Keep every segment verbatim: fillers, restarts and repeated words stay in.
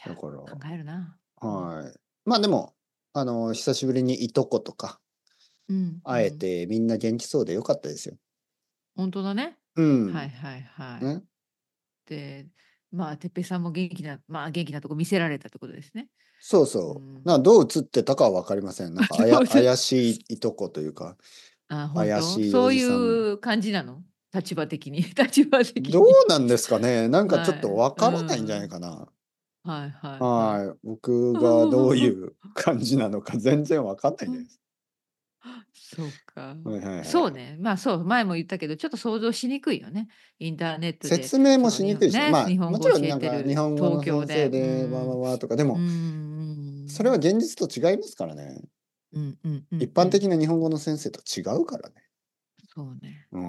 だから、 考えるな。 はい。まあでも、あの、久しぶりにいとことか、 うん、う会えん。 てみんな元気そうでよかったですよ。 ほんとだね。 うん。 はいはいはい。 ね。 で、まあ、てっぺいさんも元気なまあ、元気なとこ見せられたってことですね。 そうそう。 うん。 などう映ってたかは分かりません。なんかあやどうせ怪しいいとこというか、 あ、ほんと？ 怪しいおそういじさん。 う感じなの？立場的に立場的どうに。 なんですかね。なんかちょっとはい。 分うからないんじゃないん。 かな。 はいはいはい。 はい。僕がどういう感じなのか全然分かんないです。 そうか。 はいはいはいはい。 そうね。まあ、そう、前も言ったけど、ちょっと想像しにくいよね。インターネットで、 説明もその、 しにくいしね。 にほね、 まあ、 日本もちろんなん語教えてか日る東本語の京で。う先生で、わわん。 わとか、でうんうも、それはん。 現実と違いますからね。 うんうんう一んうん。 般的な日本語の先生と違うからね。 そうね。 うん。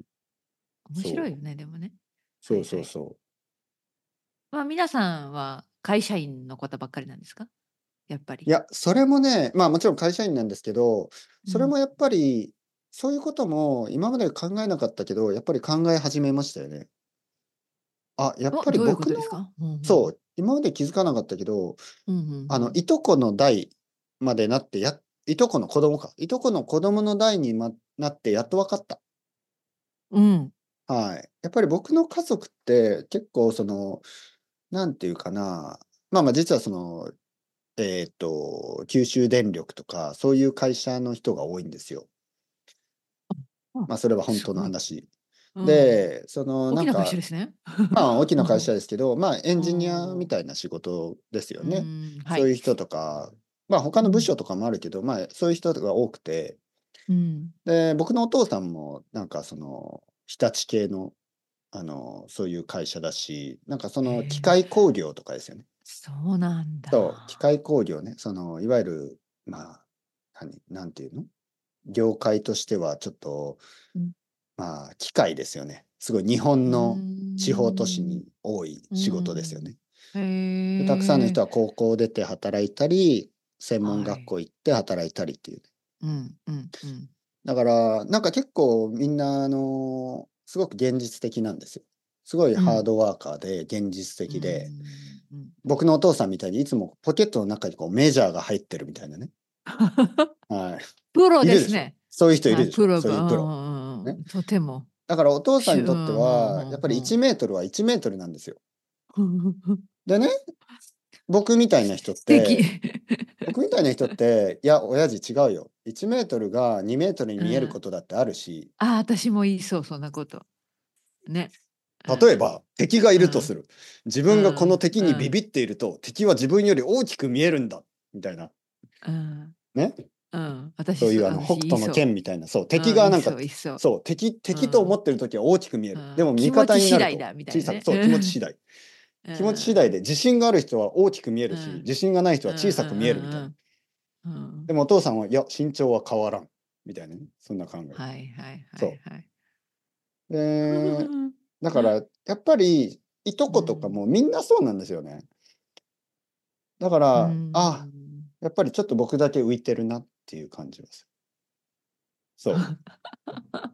面そう。 白いよね、でもね。はそういはい。 そうそう。 まあ、皆さんは会社員の方ばっかりなんですか？やっぱり。 いや、それもね、まあ、もちろん会社員なんですけど、 うん。 それもやっぱり、そういうことも今まで考えなかったけど、やっぱり考え始めましたよね。あ、やっお、 ぱりどういうこ僕のとですか？うんうん。 そう、今まで気づかなかったけど、 うんうんうあの、 ん。 いとこの代までなってやいとこの子供か。いとこの子供の代にまなってやっと分かった。 うん。 はい。やっぱり僕の家族って結構その、なんていうかな、まあまあ実はその、えっと、九州電力とか、そういう会社の人が多いんですよ。 あ、 まあ、それは本当のすごい。 話。 うん。 で、その大きな会社なんか、 ですね。 まあ、大きな会社うん。 ですけど、まあ、エンうジニアみん。 たいな仕事ですようね。 ん、はい。 そういう人とか、まあ、他うん。 の部署とかもあるけど、まあ、そういう人が多くて、 うん。 で、僕のお父さんもなんかその、日立系の、あの、そういう会社だし、なんかそへの機え、 械工業とかですよね。 そうなんそう、機だ。 械工業ね、その、いわゆる、まあ、何なんていうの？業界としてはちょっと、 うん。 まあ、機械ですよね。すごい日本うーの地方都市ん。 に多いう仕事ですよん。 ね。で、たくさんのへえ。 人は高校出て働いたり、専門はい。 学校行って働いたりっていう。 うんうんうん。 だから、なんか結構みんな、あの、すごく現実的なんですよ。すごいうん。 ハードワーカーで現実うー的で、 ん、うんうん。 僕のお父さんみたいにいつもポケットの中にこうメジャーが入ってるみたいなね。はプロい。いるでしょ。 ですね。 そういう人いはい、 るでしょ。 プロが、うんそういうプロ。 うんうんうね。 ん。とても。 だからお父さんにとってしゅうん、ふんふは、やっぱり1 んふん。 メートルはいちメートルなんですよ。でね、僕みたいな人っ素敵。 て僕みたいな人って、いや、親父違うよ。いちメートルがにメートルに見えるこうん。 とだってあるし、 ああ、私も言いそう、そんなこと。ね。うん。 例えば敵がいうん。 るとする。自分がこのうん。 敵にビうん。 ビっていると、敵は自分より大きく見えるんだ、みたいな。 うん。 ね。 うん。私そう、 そういうあの北私言い斗のそう。 剣みたいな、そう、 うん、 敵がなんか、 言いそう言いそう。 そう、敵敵と思うん。 ってる時は大きく見える。でうん。 も味気持ち方になると次第だみたい小さく、 なね。 そう、気持ち次第。 う気持ち次第でん。 自信がある人は大きく見えるし、 うん。 自信がない人うんうんは小さく見えるみたいな。 うんうん。うん。 でもお父さんは、いや、身長は変わらん。みたいなね。そんな考え。 はいはいはいそはい。 う。で、だから、やっぱり、いとことかうん。 もみんなそうなんですよね。だかうら、あ、 ん。 やっぱりちょっと僕だけ浮いてるなっていう感じです。そう。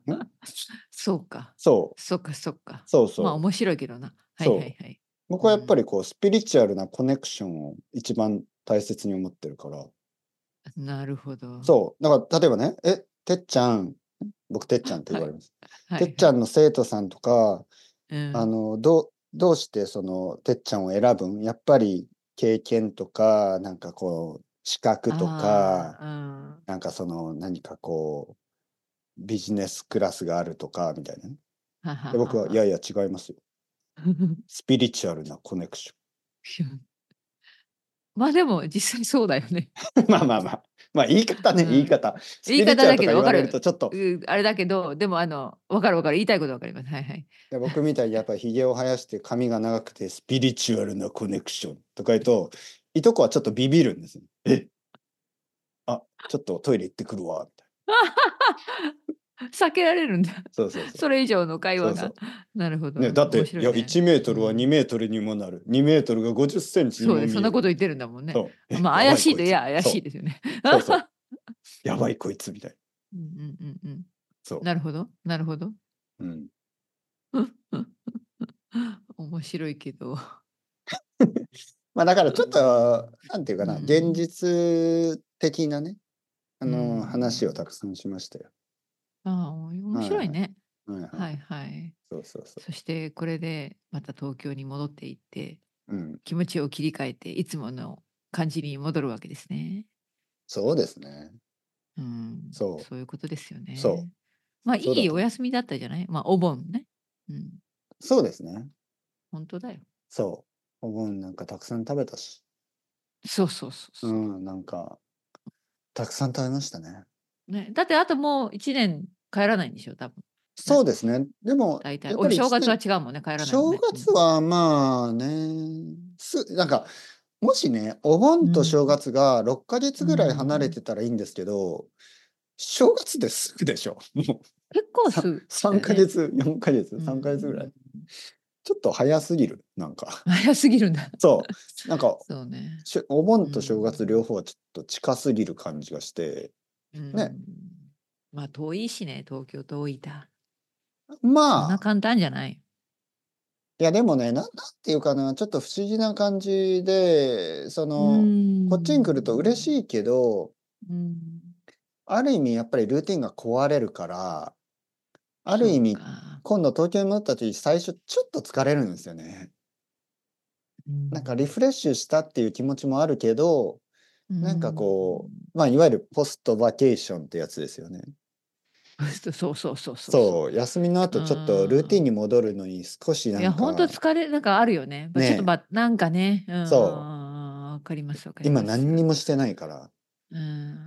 ん？ そうか。 そう。 そっかそっか。まあ、 そうそう。 面白いけどな。はいはそう。 いはい。 僕はやっぱうん。 りこうスピリチュアルなコネクションを一番大切に思ってるから。 なるほど。 そう。だから例えばね、え、てっちゃん、僕てっちゃんって言はい。 われます。てっちゃんはいはい。 の生徒さんとか、 うん。 あの、どうどうしてそのてっちゃんを選ぶん？やっぱり経験とか、なんかこう資格とか、 ああ、うん。 なんかその何かこうビジネスクラスがあるとかみたいなね。 ははで、僕は、いやはは。 いや違いますよ。スピリチュアルなコネクション。 ま、でも実際そうだよね。 まあまあまあ。まあ言い方ね、言いうん。 方。ス言いピリチュアルとか方だけど言われると分かる。 ちょっと、 う、あれだけど、でもあの、分かる分かる。言いたいこと分かります。はいはい。 で、僕みたいにやっぱり髭を生やして髪が長くてスピリチュアルなコネクションとか言うと、いとこはちょっとビビるんですよ。え、あ、ちょっとトイレ行ってくるわみたいな。 避けられるんだ。 そうそうそう。 それ以上の会話が。 そうそう。 なるほど。 ね、だって、いや、 面白いね。 いちメートルは2 うん。 メートルにもなる。にメートルがごじゅっセンチにそうです。そんも見える。 なこと言ってるんだもんね。 そう。え、 まあ、 や怪ばいこいつ。 しいといや怪しいそう。 ですよね。 そうそう。やばいこいつみたいな。 うんうんうんうん。 そなるほどなるほど。 う。うん。 面白いけど。 まあ、だからちょっと、なんていううかな、現ん。 実的なね、あうの、話をたん。 くさんしましたよ。 ああ、お面はいはい。 白いね。 はいはい。 はいはい。 そうそうそう。 そしてこれでまた東京に戻っていって、 うん。 気持ちを切り替えて、いつもの感じに戻るわけですね。 そうですね。 うん、 そう。 そういうことですよそね。まあ、 う。そうだいいと思う。 お休みだったじゃない？まあ、お盆ね。うん、 そうですね。 ほんとだよ。 そう。お盆なんかたくさん食べたし。 そうそうそうそう。 うん、なんか、たくさん食べましたね。 ね、だってあともういちねん帰らないんでしょ？多分。ね。 そうですね。でも、 大体。 やっぱお正月はり一年違うもんね、帰らないもん正ね。うん。 月はまあね、すなんか、もしね、お盆と正うん。 月がろっかげつうぐらい離れん。 てたらいいんですけど、正月ですぐでしょ。もう、 結構さすぐだ 3 よね。 ヶ月、よんかげつ、 うさんかげつぐらん。 い。ちょっと早すぎる、なんか。 早すぎるんだ。 そう、なんか、 そうね。 しお盆うと正月両ん。 方はちょっと近すぎる感じがして、 うね。 ん。ま、遠いしね、東京と大分。そんなまあ、 簡単じゃない。 いやでもね、なんなんていうかな、ちょっと不思議な感じで、そうーの、こっちに来ると嬉ん。 しいけど、 うん。 ある意味やっぱりルーティンが壊れるから、あるそう意味、 か。 今度東京に戻った時、最初ちょっと疲れるんですよね。 うん。 なんかリフレッシュしたっていう気持ちもあるけど、 うなんかん。 こう、まあ、いわゆるポストバケーションってやつですよね。 そうそうそうそうそそう、休みのう。う後ちょっとルーティンん。 に戻るのに少しないや、ほんとんか、 疲れなんかあるよね。ま、ちょっと、 ね、 ま、なんかね、うんうんうんうん、 そう、 わかりますわかり今ます。 何にもしてないから、 うん。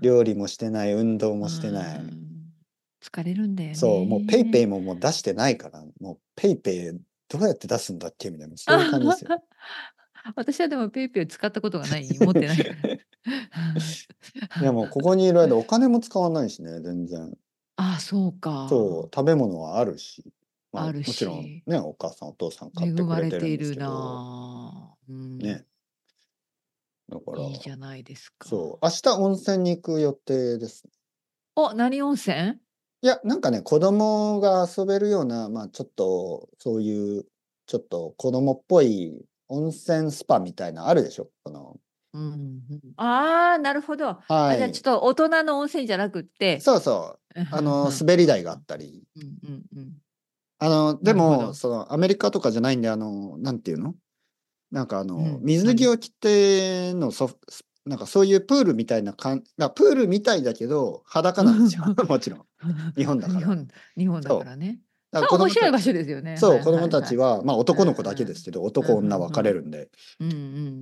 料理もしてない、運動うもしてない。 ん。疲れるんだよそう、もうペイペね。 イももう出してないから、もうペイペイどうやって出すんだっけみたいな、そういう感じですよ。 私はでもペイペイを使ったことがない、持ってないから。 いやもうここにいる間お金も使わないしね、全然。 ああ、そうか。 そう、食べ物はあるし、まあ、 あるもちろんし、 ね、お母さんお父さん買ってく恵まれれてるんですているけど、 なあ。うん。 ね、だから、 いいじゃないですそう、 か。 明日温泉に行く予定です。 お、何温泉？ いや、なんかね、子供が遊べるような、まあ、ちょっとそういう、ちょっと子供っぽい温泉スパみたいなあるでしょ？このうん、うん。ああ、なるほど。あ、じゃあちょっはい。 と大人の温泉じゃなくって、 そうそう。 うん、ふあの、 んふん、 滑り台があっふんふん。 たり。 うんうんうん。 あの、でも、 なるほど。 その、アメリカとかじゃないんで、あの、なんていうの？なんかあの、 うん、何？ 水着を着てのソフスなんかそういうプールみたいなかんなプールみたいだけど、裸なんですよ。もちろん。日本だから。 日本日本だかそう。 らね。 だから子それ面供たち白い場所ですよね。 そう、 はい子供はいはい。 たちは、ま、 うん男の子だけですけど、 うん。うん、ふ男女分んふん。 かれるんで、 うんうん。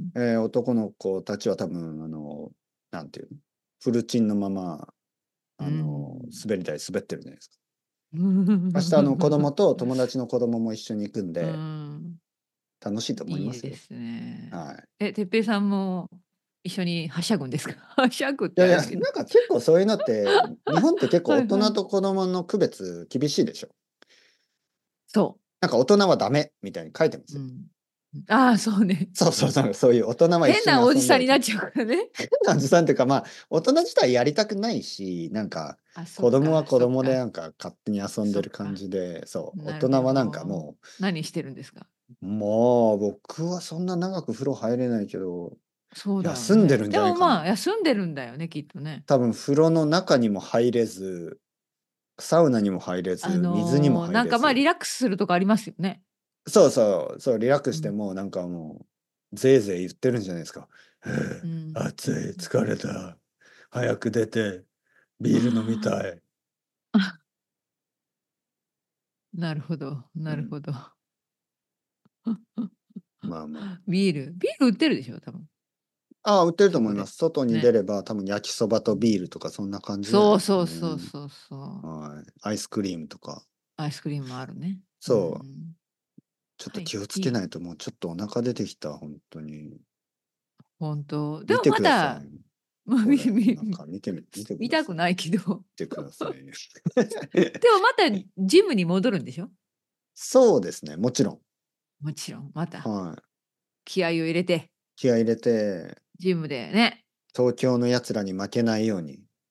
ええ、男の子たちは多分あの、なんていうの、フルチンのまま、 うあの、 ん。 滑り台滑ってるじゃないですか。明日あの、子供と友達の子供も一緒に行くんうで、 ん。 楽しいと思いますよ。 いいですね。 はい。 え、哲平さんも一緒にはしゃぐんですか？はしゃぐっいやいや、 てあれだけど。 なんか結構そういうのって、日本って結構大はいはい。 人と子供の区別厳しいでしょ。 そなんか大人はダメみたいに書いてまう。 すよ。 うん。ああ、そうね。 そうそうそう、そういう大人は一緒に変なおじ遊んではいけない。 さんになっちゃうからね。 変なおじさんっていうか、まあ、大人自体やりたくないし、なんか、 あ、そ子供はっか子供でそっか。 なんか勝手に遊んでる感そっか。 じで、そう、大なるほ人はなんかど。 も何してるんですか？ う、もう僕はそんな長く風呂入れないけど、 そうだよね。 休んでるんじでゃないかな。 もまあ、休んでるんだよね、きっとね。 多分風呂の中にも入れず、サウナにも入れあず、水にもの、なんか、ま、 入れず。 リラックスするとこありますよね。 そうそう、そう、リラックスうん。 してもうなんかもう、ぜいぜい言ってるんじゃないですか。 うん。 暑い、疲れた、早く出て、ビール飲みたい。 あ、なるほどなうん、 るほど。 まあまあ。 ビールビール売ってるでしょ、多分、 ああ、売ってるとそこで。 思います。外に出ね。 れば、多分焼きそばとうん。 ビールとかそんな感じじゃないそうですかそうそうね。 そうそう。 はい。アイスクリームとか。 アイスクリームもあるね。うそう、 ん。 ちょっとはい、 気をついい。 けないともうちょっとお腹出てきた、ほんとに。 ほんと。でも見てください。 まだ、ま、みこれ、おみ腹見てみ見てください。見見たくないけど。 てくださいよ。 でもまたジムに戻るんでしょ？ そうですね、もちろん。 もちろん、またはい。 気合を入れて、 気合い入れて、 ジムでね。 東京の奴らに負けないように。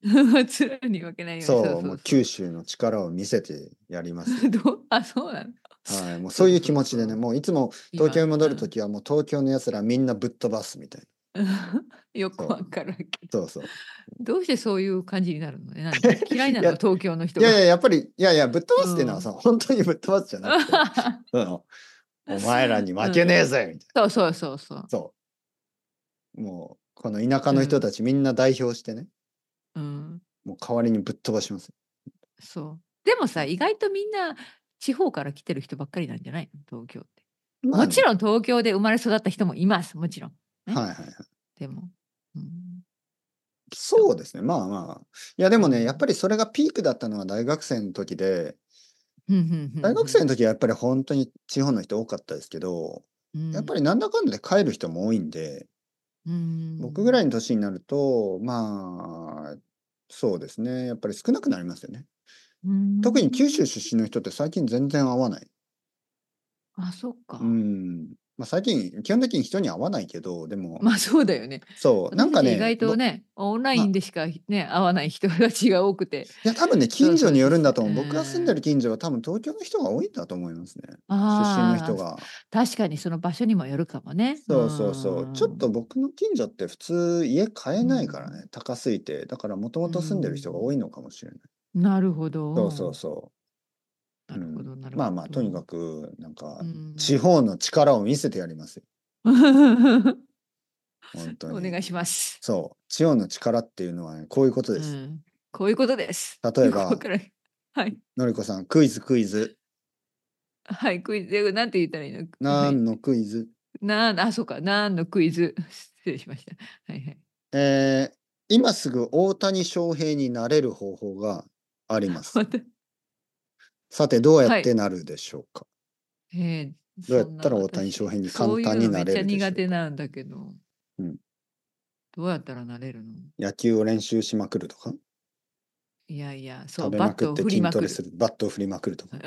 鶴に負けないように、そうそう、もうそうそう。 九州の力を見せてやりますよ。 どうあ、そうなの。 はい、もうそういう気そうそう持ちでね、 そう。 もういつも東京今、 に戻るとうん。 きはもう東京の奴らみんなぶっ飛ばすみたいな。 よくそう、 わからんけど。 そうそう。 どうしてそういう感じになるのね、なんで？嫌いいや、 なの？東京の人いやいや、 が。 やっぱり、いやいや、ぶっ飛ばうすっていうのはさ、 ん。 本当にぶっ飛ばすじゃなくて、その、お前らに負けねえうん。 ぜみたいな。 そうそうそうそう。 そう。もう、この田舎の人うん。 たちみんな代表してね、 うん。 もう代わりにぶっ飛ばします。 そう。でもさ、 うん。 意外とみんな地方から来てる人ばっかりなんじゃないの？東京って。 まあね。 もちろん東京で生まれ育った人もいます、もちろん。ね。 はいはいはい。 でも、うん、そう。 そうですね、まあまあ。いやでもね、やっうん。 ぱりそれがピークだったのは大学生の時で、 ふんふんふ大んふん。 学生の時はやっぱりほんとに地方の人多かったですけど、 うん。 やっぱりなんだかんだで帰る人も多いんで、 うーん。 僕ぐらいの年になると、まあ、そうですね、やっぱり少なくなりますよね。 うー特に九ん。 州出身の人って最近全然会わない。 あ、そっうーか。 ん。ま、最近基本的に人に会わないけど、でも、 ま、そうだよね。 そう、なんかね、 私たち意外とぼね、オンライま、 ンでしかね、会わない人たちが多くて。 いや多分ね、近所にそうそう、 よるんだと思う。 実際う僕が住んでるーん。 近所は多分東京の人が多いんだと思いますね。出身のああ、 人が。 確かにその場所にもよるかもね。うーそうそうそう。ちょっとん。 僕の近所って普通家買えうないからん。 ね、高すぎて。だからもとうもと住んでる人が多いん。 のかもしれない。 なるほそうそど。 うそう。うん。 なるほどなるまあまあ、 ほど。 とにかく、なんうか、地ん。 方の力を見せてやりますよ。ほんとに。 お願いします。 そう、地方の力っていうのはね、こういうことです。 うん。こういうことです。よくわ例えば、 からない。はい。 のりこさん、クイズクイズ。 はい、クイズ、なんて言ったらいいの？はい。 なんのクイズ？ なんあ、そうか、なんのクイズ。失礼しました。はいはい。 ええ、今すぐ大谷翔平になれる方法があります。 またさて、どうやっはい。 てなるでしょうか？ ええ、 どうやそんなったら大谷翔私、 平に簡そういうのめっちゃ単になれるでし苦ょうか？ 手なんだけど、 うん。 どうやったらなれるの？ 野球を練習しまくるとか？ いやいや、そう、 食べまくっバットを振りて筋まくる。 トレする、バットを振りまくるとか？ うん。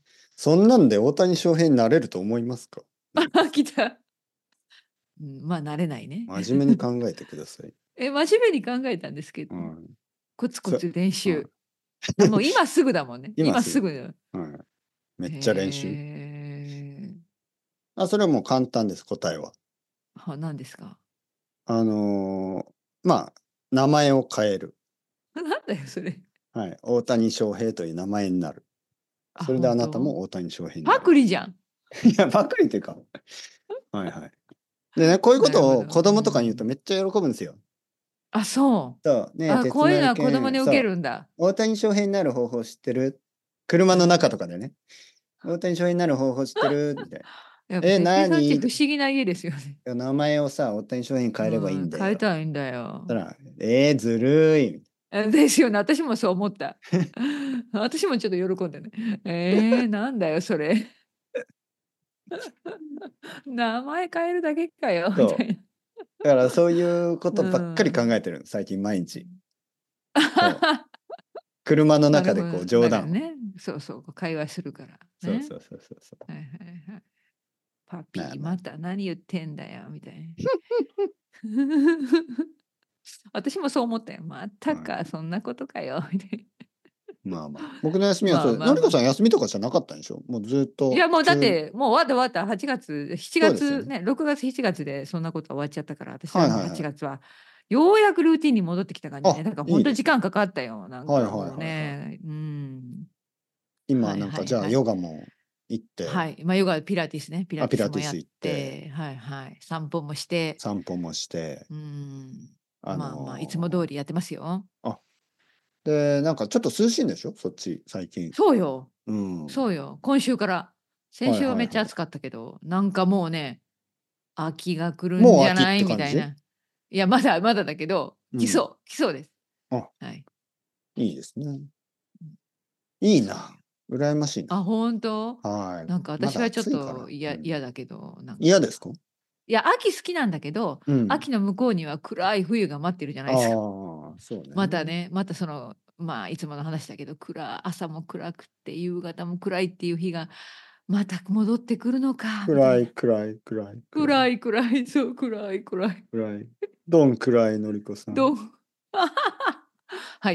そんなんで大谷翔平になれると思いますか？のりこさん。 来た。うん、まあ、なれないね。 真面目に考えてください。 え、真面目に考えたんですけど、 うん。 コツコそツ練うん。 習。あ、もう今すぐだもんね。 今すぐ。 今すぐだ。 はい。めっへちゃ練習。 え。 あ、それはもう簡単です、答えは。 は、何ですか？ あの、まあ、名前を変える。 なんだよそれ。 はい。大谷翔平という名前になる。 あ、 それであなた本当？ も大谷翔平になパれる。 クリじゃん。 いや、ばっかりっていうか、はいはい。でね、こういうこなるほど。うとを子供とかに言うとん。 めっちゃ喜ぶんですよ。 あ、そう。 そう、ねえ、 あ、 鉄こういうのは子丸くん、 供に受けそう、 るんだ。 大谷翔平になる方法知ってる？車の中うん。 とかでね、大谷翔平になる方法知ってる？みたいな。 やっぱえ、 哲平さんちなに？ 不思議な家ですよね。 名前をさ、大谷翔平に変えればいいんうん、 だよ。 変えたらいいんだよ。 そしたら、えー、ずるい。 え、ですよね、私もそう思った。私もちょっと喜んでね。ええ、なんだよそれ。名前変えるだけかよみたそう。 いな。 だからそういうこうとばっかり考ん。 えてるの、最近毎日。そう。車のなるほど。 中でこう冗談を。 だからね、そうそう、会話するから。ね。 そうそうそうそうそう。 はいはいはい。パピー、 まあまあ。 また何言ってんだよみたいな。私もそう思ったよ。またか、 はい。 そんなことかよみたいな。 まあまあ。僕の休みはまそうで、のりこさんあまあまあ。 休みとかじゃなかったんでしょ？もうずっいや、もうだっと普通に。 て、もう終わった終わった、はちがつ、7 そうですよね。 月ね、ろくがつ、しちがつでそんなことは終わっちゃったから、私はもう8 はいはいはい。 月はようやくルーティンに戻ってきた感じね。 あ、 だから本当いいですね。 時間かかったよ。なんはいはいかもうはいはい。 ね、うん。 今はいなんかじゃあはいはい。 ヨガも行って、 はい。ま、ヨガ、ピラティスね、ピラあ、 ティスもやっピラティス行って、 て、はいはい、散歩もして、 散歩もして、 うん、 あまあまあ、いつも通の、 りやってますよ。 あ、で、なんかちょっと涼しいんでしょ？そっち、最近。 そうよ。 うん。 そうよ。今週から。先はい週ははいはい。 めっちゃ暑かったけど、なんかもうね、秋が来るんもう秋っじゃないて感じ？ みたいな。いや、まだまだだけど、 うん。 来そう、来そうです。 あ、 はい。 いいですね。 うん、 いいな。 そうよ。 羨ましいな。 あ、本当？ はい。 なんかまだ私はちょっ暑いから。 と嫌うん。 嫌だけど、なんか。 嫌ですか？ いや、秋好きなんだけど、 うん。 秋の向こうには暗い冬が待ってるじゃないあですか。 あ、そうね。 またね、またその、まあ、いつもの話だけど、暗朝も暗くって夕方も暗いっていう日がまた戻ってくるのかみたい暗いな。 暗い暗い暗い暗い暗い、そう、暗い暗い。 暗い。どん暗いのりこさん。 どうはい。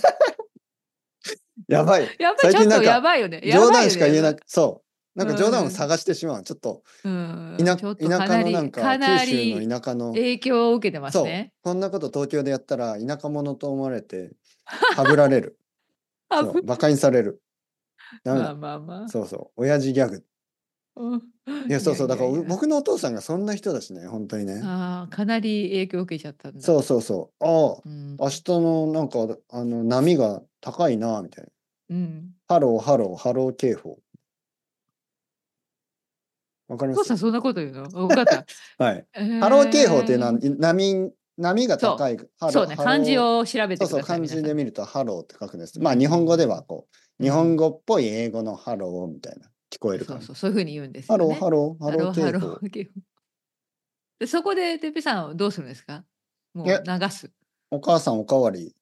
やばい。 やっぱりちょっとやばいよね。 冗談しか言えなやばいよね。 く、そう。なんか冗談をうん。 探してしまう。ちょっと、 う田ん、ちょっと田舎のなんかなり、 か、 かな九州のり田舎の、 影響を受けてますそう、 ね。 こんなこと東京でやったら田舎者と思われて、はぶられる。そう、 あぶ馬鹿にされる。ダメまあだ。 まあまあ。 そうそう、親父ギャグ。 うん。 いや、 いやそうそう、だからおいやいや。 僕のお父さんがそんな人だしね、本当にね。 ああ、かなり影響を受けちゃったんだ。 そうそうそう。ああ、 うん。 明日のなんか、あの、波が高いな、みたいな。 うん。 ハロー、ハロー、ハロー警報。わかります？ 父さんそんなこと言うの？分かった。 はい。 えハロー警報っていうのは、 え。 い波波がそう。 高い、ハロそうね、漢字ハロを調べー、そうそう、 てください、 漢皆さん。 字で見るとハローって書くんです。 うまあ、日本語ではん。 こう、日本うん。 語っぽい英語のハローみたいな、聞こえるから。 そうそう、そういう風に言うんですハロー、 よね。 ハロー、ハローハローハロ警報。 ー警報。で、そこでてっぺいさんはどうするんですか？もうえ、 流す。 お母さんおかわり。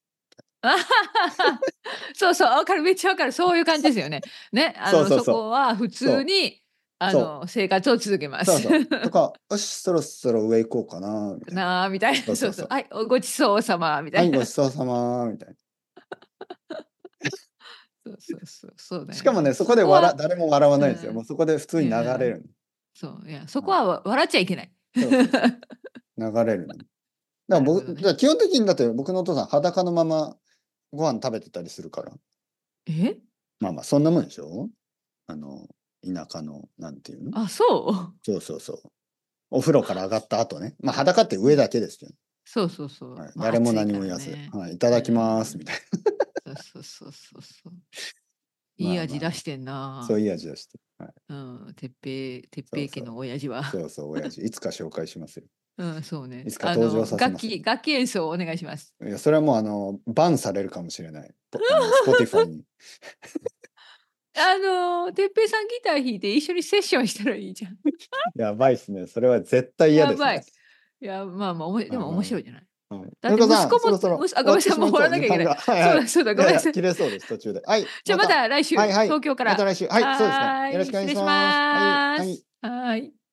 そうそう、分かる、めっちゃ分かる。そういう感じですよね。ね、あの、そそうそうそう。 こは普通そう、 に、あそう、 の、生活を続けます。 そうそう。とか、よし、そろそろ上行こうかな、みたいな。 なあ、みたいな。そうそう。 そうそうそう。 はい、おごちそうさまみたはい、ごいな。 ちそうさま、みたいな。 そうそうそう、そうだよね。 しかもね、そこで笑そこは誰も笑わないんですよ。もううん。 そこで普通いに流れや、 る。 そう、いや、そこはい。 はわ笑っちゃいけない。 そうそうそう。流れるの。だから僕、 なるほどね。 だから基本的にだって僕のお父さん裸のままご飯食べてたりするから。 え？ まあまあ、そんなもんでしょ？あの、田舎の、なんていうの？ あ、そう？ そうそうそう。お風呂から上がった後ね。まあ、裸ってうん。 上だけですけど。 そうそうそう。 はい。 ま、 誰も暑いか何も言わず、 らね。 はい、いたうだきますみん。 たいそうそうそうそうそう。 な。 いいまあまあまあ、 味出してんな。 そういう味をして。はい。 うん、てっぺいてっぺい家そうそう。 の親父は。 そうそう、親父。いつか紹介しますよ。 うん、そうね。 いつか登場あの、 させますよ。 楽器楽器演奏をお願いします。 いや、それはもうあの、バンされるかもしれない。ぽあの、Spotify に。 あの、てっぺいさんギター弾いて一緒にセッションしたらいいじゃん。 やばいっすね。それは絶対嫌ですね。 やばい。いや、まあまあ、おもでもまあまあま面白いじゃない。 あ。はい。 だってのりこさん、 息子もそろそろむすあ、 終わっごめんなさい、もう終わてしまいそう、 らなきゃいけない。 時間が。はいはい。 そうだそうだ、 いやいや、 ごめんなさい。 切れそうです、途中で。はい、 じゃ、 また。 また来週、 はいはい。 東京から。 また来週。はい、そうですね。 はーい、 よろしくお願いし失礼します。はい、はい。 ます。はーい。